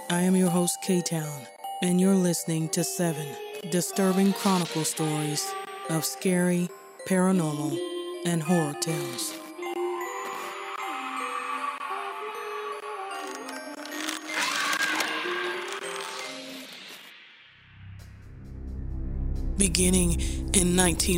I am your host, K-Town, and you're listening to 7 disturbing chronicle stories of scary, paranormal, and horror tales. Beginning in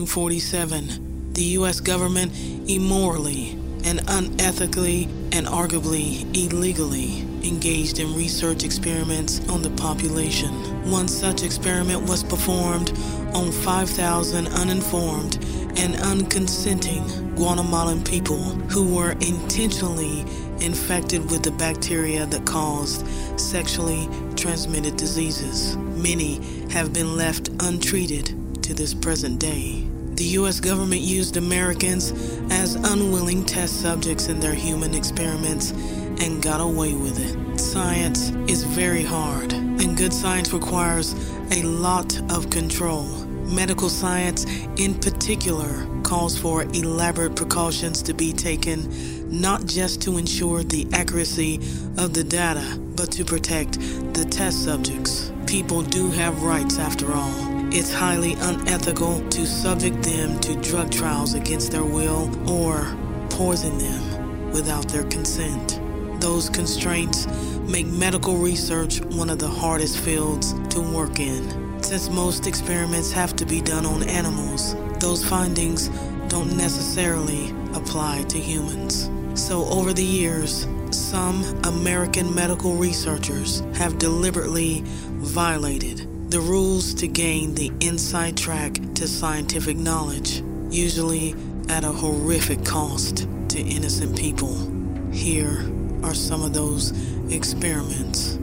1947, the U.S. government immorally and unethically and arguably illegally engaged in research experiments on the population. One such experiment was performed on 5,000 uninformed and unconsenting Guatemalan people who were intentionally infected with the bacteria that caused sexually transmitted diseases. Many have been left untreated to this present day. The U.S. government used Americans as unwilling test subjects in their human experiments and got away with it. Science is very hard, and good science requires a lot of control. Medical science, in particular, calls for elaborate precautions to be taken, not just to ensure the accuracy of the data, but to protect the test subjects. People do have rights after all. It's highly unethical to subject them to drug trials against their will or poison them without their consent. Those constraints make medical research one of the hardest fields to work in. Since most experiments have to be done on animals, those findings don't necessarily apply to humans. So over the years, some American medical researchers have deliberately violated the rules to gain the inside track to scientific knowledge, usually at a horrific cost to innocent people. Here are some of those experiments.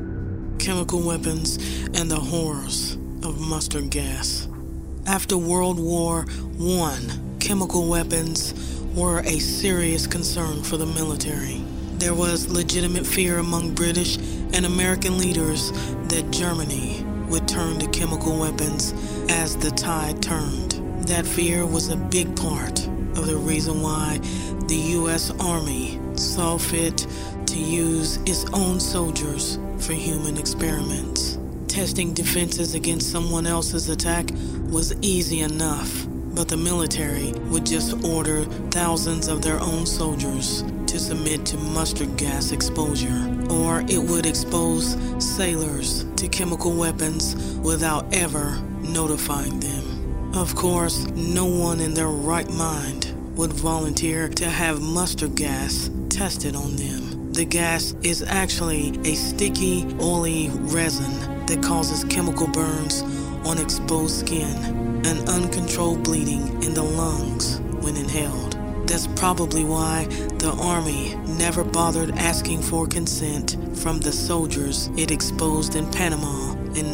Chemical weapons and the horrors of mustard gas. After World War I, chemical weapons were a serious concern for the military. There was legitimate fear among British and American leaders that Germany would turn to chemical weapons as the tide turned. That fear was a big part of the reason why the U.S. Army saw fit to use its own soldiers for human experiments. Testing defenses against someone else's attack was easy enough, but the military would just order thousands of their own soldiers to submit to mustard gas exposure, or it would expose sailors to chemical weapons without ever notifying them. Of course, no one in their right mind would volunteer to have mustard gas tested on them. The gas is actually a sticky, oily resin that causes chemical burns on exposed skin and uncontrolled bleeding in the lungs when inhaled. That's probably why the Army never bothered asking for consent from the soldiers it exposed in Panama in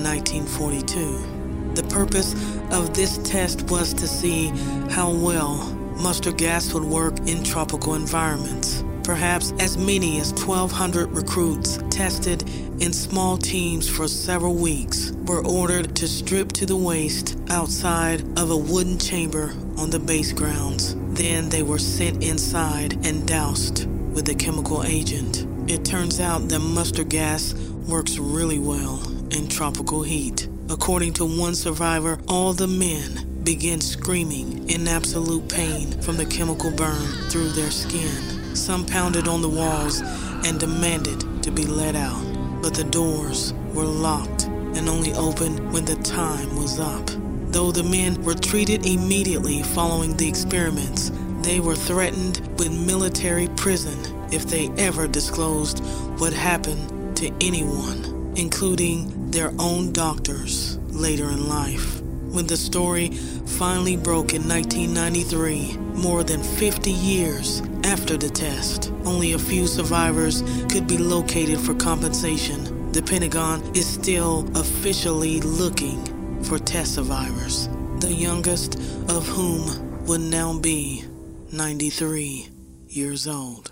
1942. The purpose of this test was to see how well mustard gas would work in tropical environments. Perhaps as many as 1,200 recruits tested in small teams for several weeks were ordered to strip to the waist outside of a wooden chamber on the base grounds. Then they were sent inside and doused with a chemical agent. It turns out that mustard gas works really well in tropical heat. According to one survivor, all the men began screaming in absolute pain from the chemical burn through their skin. Some pounded on the walls and demanded to be let out, but the doors were locked and only opened when the time was up. Though the men were treated immediately following the experiments, they were threatened with military prison if they ever disclosed what happened to anyone, including their own doctors later in life. When the story finally broke in 1993, more than 50 years after the test, only a few survivors could be located for compensation. The Pentagon is still officially looking for test survivors, the youngest of whom would now be 93 years old.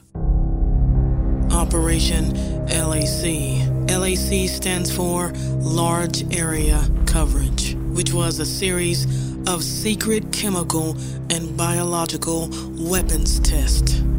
Operation LAC. LAC stands for Large Area Coverage, which was a series of secret chemical and biological weapons tests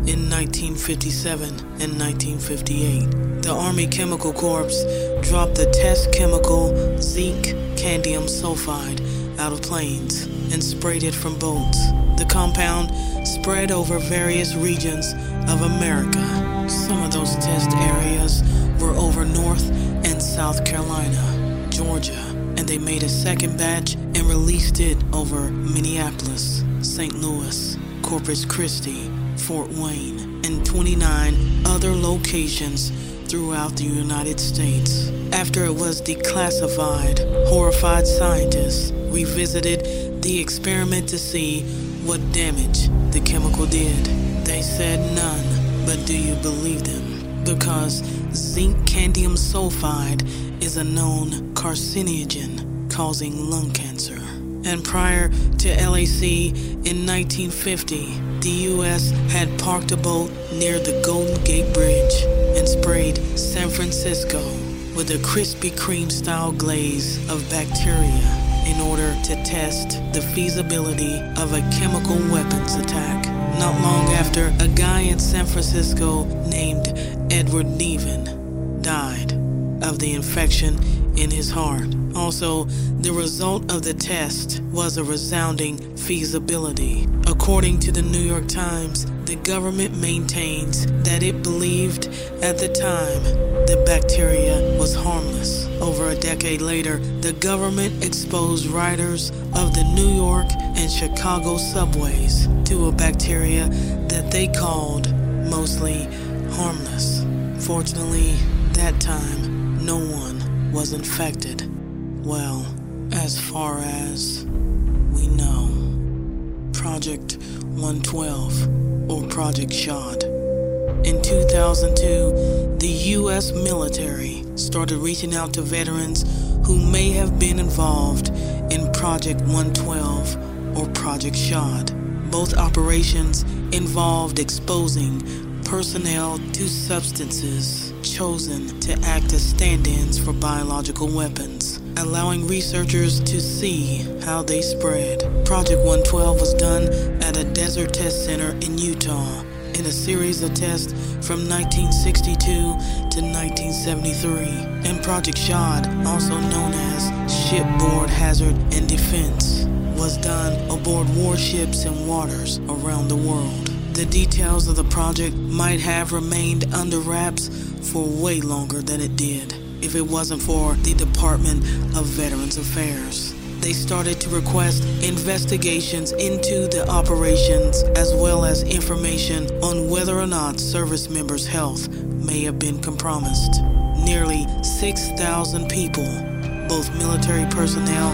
in 1957 and 1958. The Army Chemical Corps dropped the test chemical zinc candium sulfide out of planes and sprayed it from boats. The compound spread over various regions of America. Some of those test areas were over North and South Carolina, Georgia, and they made a second batch and released it over Minneapolis, St. Louis, Corpus Christi, Fort Wayne, and 29 other locations throughout the United States. After it was declassified, horrified scientists revisited the experiment to see what damage the chemical did. They said none, but do you believe them? Because zinc candium sulfide is a known carcinogen causing lung cancer. And prior to LAC in 1950, the U.S. had parked a boat near the Golden Gate Bridge and sprayed San Francisco with a Krispy Kreme-style glaze of bacteria in order to test the feasibility of a chemical weapons attack. Not long after, a guy in San Francisco named Edward Neven died of the infection in his heart. Also, the result of the test was a resounding feasibility. According to the New York Times, the government maintains that it believed at the time the bacteria was harmless. Over a decade later, the government exposed riders of the New York and Chicago subways to a bacteria that they called mostly harmless. Fortunately, that time, no one was infected. Well, as far as we know. Project 112, or Project Shad. In 2002, the U.S. military started reaching out to veterans who may have been involved in Project 112 or Project Shad. Both operations involved exposing personnel to substances chosen to act as stand-ins for biological weapons, allowing researchers to see how they spread. Project 112 was done at a desert test center in Utah in a series of tests from 1962 to 1973. And Project Shad, also known as Shipboard Hazard and Defense, was done aboard warships in waters around the world. The details of the project might have remained under wraps for way longer than it did if it wasn't for the Department of Veterans Affairs. They started to request investigations into the operations as well as information on whether or not service members' health may have been compromised. Nearly 6,000 people, both military personnel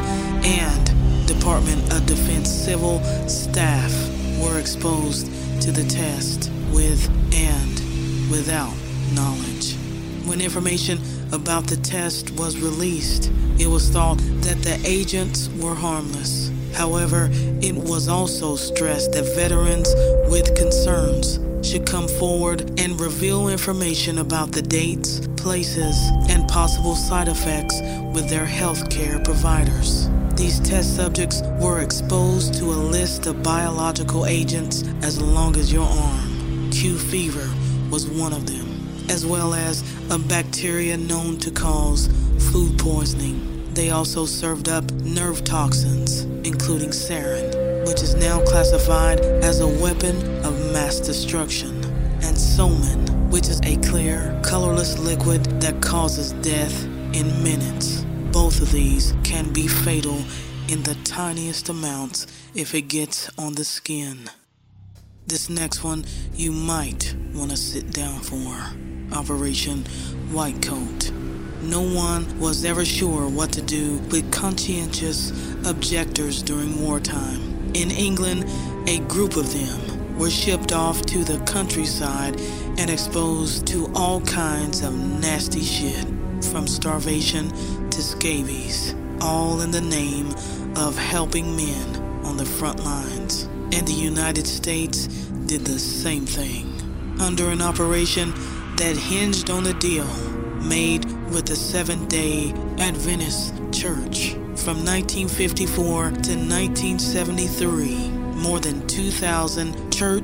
and Department of Defense civil staff, were exposed to the test with and without knowledge. When information about the test was released, it was thought that the agents were harmless. However, it was also stressed that veterans with concerns should come forward and reveal information about the dates, places, and possible side effects with their healthcare providers. These test subjects were exposed to a list of biological agents as long as your arm. Q fever was one of them, as well as a bacteria known to cause food poisoning. They also served up nerve toxins, including sarin, which is now classified as a weapon of mass destruction, and soman, which is a clear, colorless liquid that causes death in minutes. Both of these can be fatal in the tiniest amounts if it gets on the skin. This next one you might want to sit down for. Operation White Coat. No one was ever sure what to do with conscientious objectors during wartime. In England, a group of them were shipped off to the countryside and exposed to all kinds of nasty shit, from starvation to scabies, all in the name of helping men on the front lines. And the United States did the same thing under an operation that hinged on a deal made with the Seventh-day Adventist Church. From 1954 to 1973, more than 2,000 church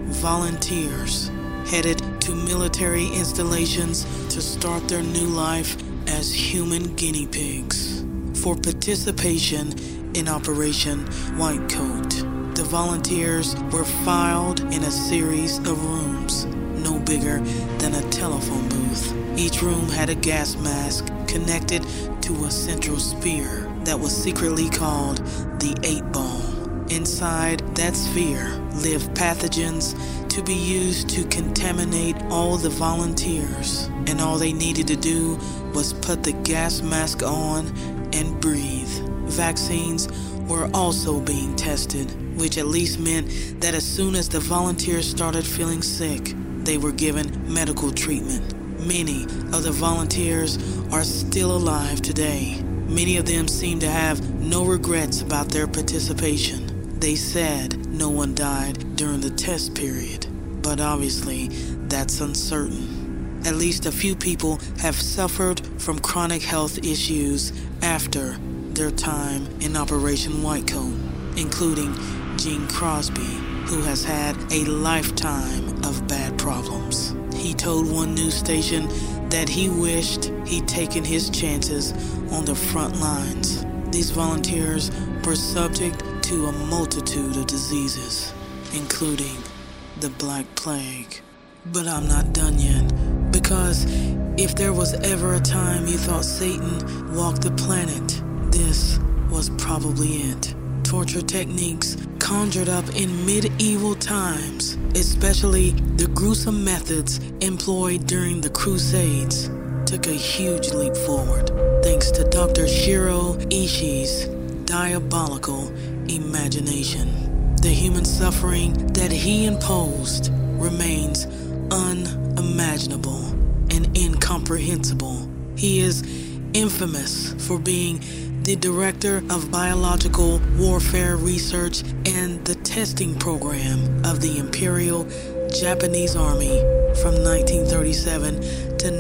volunteers headed to military installations to start their new life as human guinea pigs for participation in Operation White Coat. The volunteers were filed in a series of rooms, no bigger than a telephone booth. Each room had a gas mask connected to a central sphere that was secretly called the 8-ball. Inside that sphere lived pathogens to be used to contaminate all the volunteers, and all they needed to do was put the gas mask on and breathe. Vaccines were also being tested, which at least meant that as soon as the volunteers started feeling sick, they were given medical treatment. Many of the volunteers are still alive today. Many of them seem to have no regrets about their participation. They said no one died during the test period, but obviously that's uncertain. At least a few people have suffered from chronic health issues after their time in Operation White Coat, including Gene Crosby, who has had a lifetime of bad problems. He told one news station that he wished he'd taken his chances on the front lines. These volunteers were subject to a multitude of diseases, including the Black Plague. But I'm not done yet, because if there was ever a time you thought Satan walked the planet, this was probably it. Torture techniques conjured up in medieval times, especially the gruesome methods employed during the Crusades, took a huge leap forward thanks to Dr. Shiro Ishii's diabolical imagination. The human suffering that he imposed remains unimaginable and incomprehensible. He is infamous for being the director of biological warfare research and the testing program of the Imperial Japanese Army from 1937 to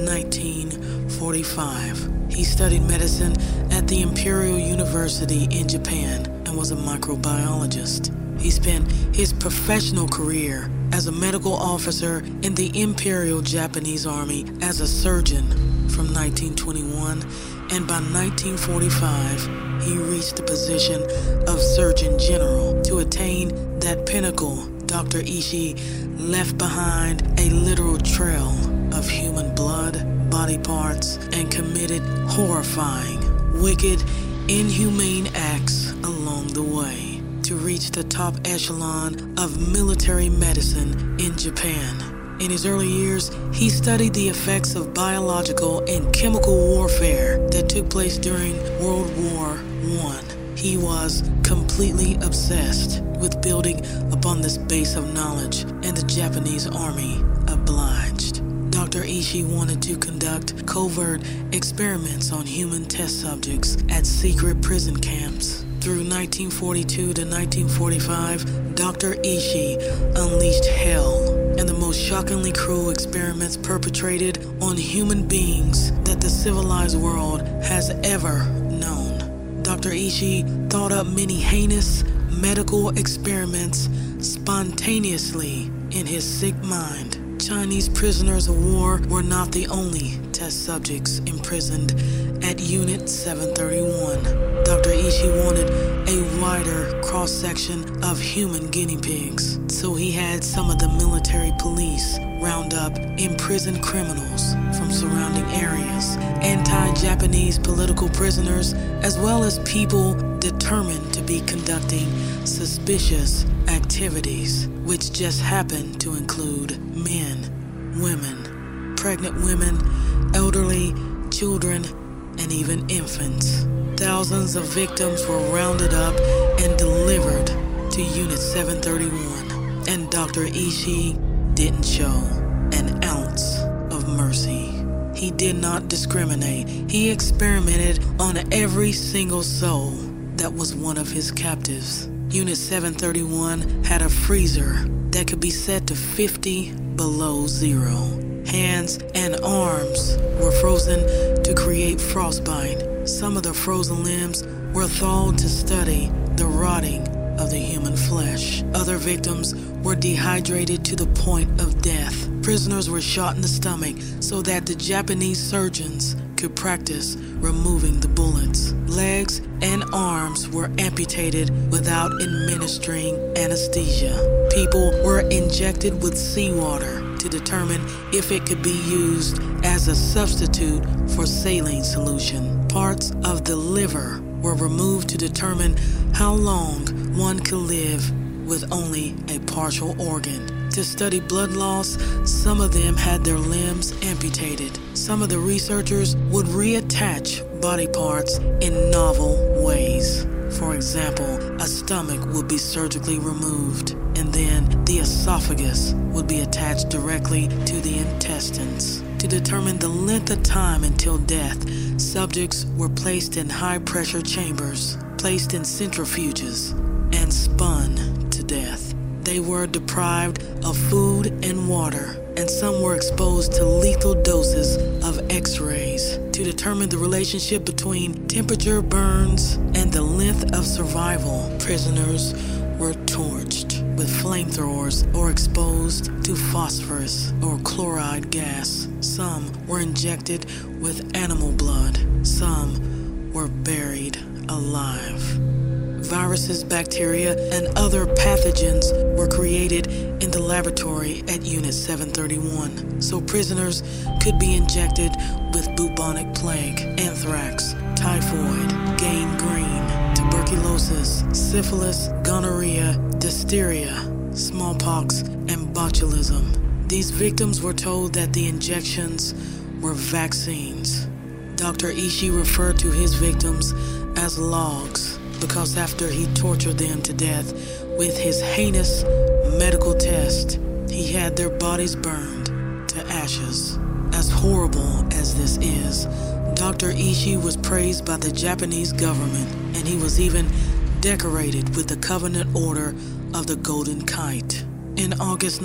1945. He studied medicine at the Imperial University in Japan and was a microbiologist. He spent his professional career as a medical officer in the Imperial Japanese Army as a surgeon from 1921, and by 1945, he reached the position of Surgeon General. To attain that pinnacle, Dr. Ishii left behind a literal trail of human blood, body parts, and committed horrifying, wicked, inhumane acts along the way to reach the top echelon of military medicine in Japan. In his early years, he studied the effects of biological and chemical warfare that took place during World War I. He was completely obsessed with building upon this base of knowledge, and the Japanese army obliged. Dr. Ishii wanted to conduct covert experiments on human test subjects at secret prison camps. Through 1942 to 1945, Dr. Ishii unleashed hell and the most shockingly cruel experiments perpetrated on human beings that the civilized world has ever known. Dr. Ishii thought up many heinous medical experiments spontaneously in his sick mind. Chinese prisoners of war were not the only test subjects imprisoned at Unit 731. Dr. Ishii wanted a wider cross-section of human guinea pigs, so he had some of the military police round up imprisoned criminals from surrounding areas, anti-Japanese political prisoners, as well as people determined to be conducting suspicious activities, which just happened to include men, women, pregnant women, elderly, children, and even infants. Thousands of victims were rounded up and delivered to Unit 731, and Dr. Ishii didn't show an ounce of mercy. He did not discriminate. He experimented on every single soul that was one of his captives. Unit 731 had a freezer that could be set to 50 below zero. Hands and arms were frozen to create frostbite. Some of the frozen limbs were thawed to study the rotting of the human flesh. Other victims were dehydrated to the point of death. Prisoners were shot in the stomach so that the Japanese surgeons could practice removing the bullets. Legs and arms were amputated without administering anesthesia. People were injected with seawater to determine if it could be used as a substitute for saline solution. Parts of the liver were removed to determine how long one could live with only a partial organ. To study blood loss, some of them had their limbs amputated. Some of the researchers would reattach body parts in novel ways. For example, a stomach would be surgically removed, and then the esophagus would be attached directly to the intestines. To determine the length of time until death, subjects were placed in high-pressure chambers, placed in centrifuges, and spun to death. They were deprived of food and water, and some were exposed to lethal doses of X-rays. To determine the relationship between temperature, burns, and the length of survival, prisoners were torched with flamethrowers or exposed to phosphorus or chloride gas. Some were injected with animal blood. Some were buried alive. Viruses, bacteria, and other pathogens were created in the laboratory at Unit 731, so prisoners could be injected with bubonic plague, anthrax, typhoid, gangrene, tuberculosis, syphilis, gonorrhea, diphtheria, smallpox, and botulism. These victims were told that the injections were vaccines. Dr. Ishii referred to his victims as logs because after he tortured them to death with his heinous medical test, he had their bodies burned to ashes. As horrible as this is, Dr. Ishii was praised by the Japanese government, and he was even decorated with the Covenant Order of the Golden Kite. In August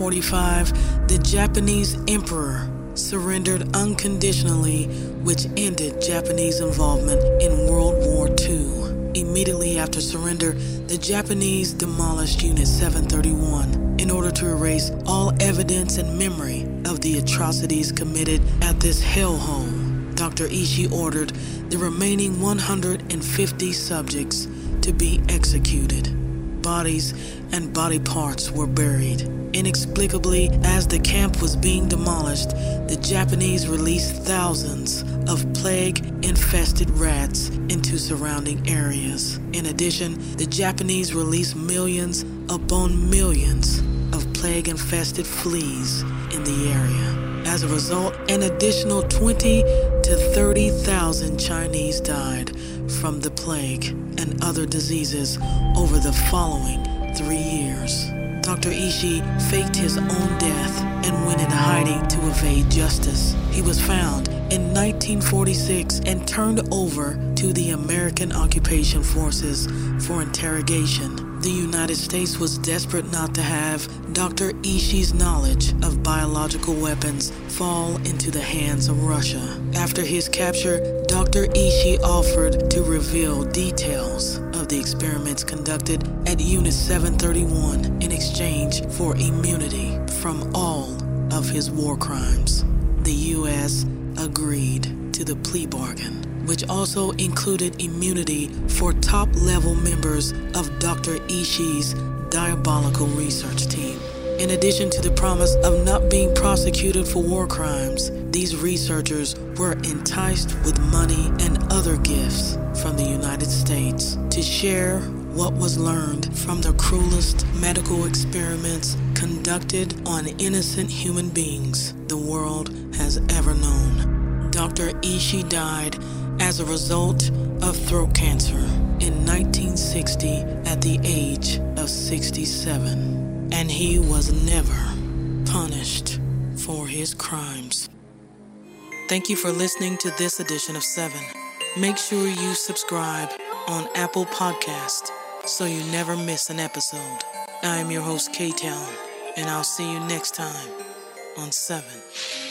1945, the Japanese emperor surrendered unconditionally, which ended Japanese involvement in World War II. Immediately after surrender, the Japanese demolished Unit 731 in order to erase all evidence and memory of the atrocities committed at this hellhole. Dr. Ishii ordered the remaining 150 subjects to be executed. Bodies and body parts were buried. Inexplicably, as the camp was being demolished, the Japanese released thousands of plague-infested rats into surrounding areas. In addition, the Japanese released millions upon millions of plague-infested fleas in the area. As a result, an additional 20 to 30,000 Chinese died from the plague and other diseases over the following 3 years. Dr. Ishii faked his own death and went into hiding to evade justice. He was found in 1946 and turned over to the American Occupation Forces for interrogation. The United States was desperate not to have Dr. Ishii's knowledge of biological weapons fall into the hands of Russia. After his capture, Dr. Ishii offered to reveal details of the experiments conducted at Unit 731 in exchange for immunity from all of his war crimes. The U.S. agreed to the plea bargain, which also included immunity for top-level members of Dr. Ishii's diabolical research team. In addition to the promise of not being prosecuted for war crimes, these researchers were enticed with money and other gifts from the United States to share what was learned from the cruelest medical experiments conducted on innocent human beings the world has ever known. Dr. Ishii died as a result of throat cancer in 1960 at the age of 67, and he was never punished for his crimes. Thank you for listening to this edition of 7. Make sure you subscribe on Apple Podcast so you never miss an episode. I am your host, K-Town, and I'll see you next time on 7.